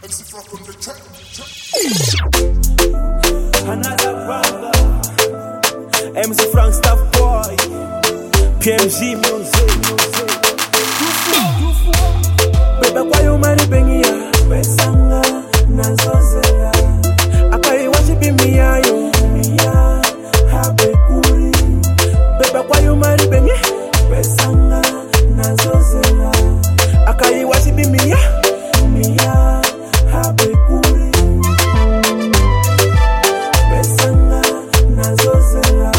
MC Frank on the track. Another brother, MC Frank Staff Boy, PMG Music. Beba kwa yo mari bengia, besanga nazozela. Akai wachipi miyayo, miya habekuri. Beba kwa yo mari bengia, besanga nazozela. Akai wachipi miya, miya habekuri. Besanga nazozela.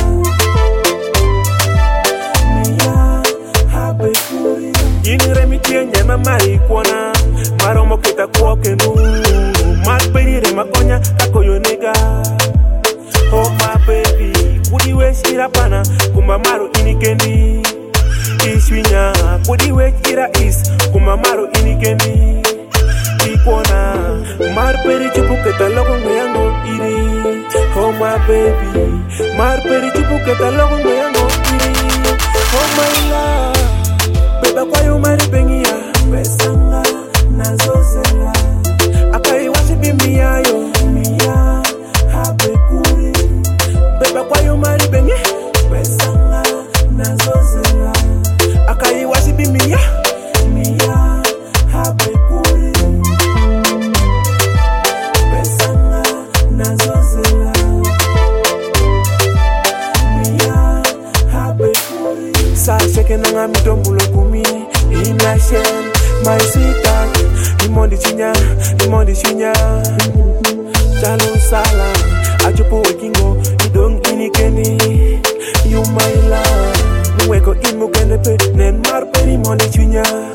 Miya habekuri. Yinire mitienye mama ikuona maromo kita kuokenu matperire makonya kakoyo nega. Oh my baby kudiwe shira pana kumamaro inikendi iswinya kudiwe shira is kumamaro inikendi ikuona marperi chupuketa logo ngoyango iri. Oh my baby marperi chupuketa logo ngoyango iri. Oh my love beba kwa yo mari bengia, besanga nazozela. Akai wachipi miyayo, miya habekuri. Beba kwa yo mari bengia, besanga nazozela. Akai wachipi miya, miya habekuri. Besanga nazozela. Miya habekuri. Sa sheke nanga mitombulo kumi inashen my sweetheart imondi chinya chalo sala achupo wekingo idong inikeni you my love nuweko imukende pe nen marpe imondi chinya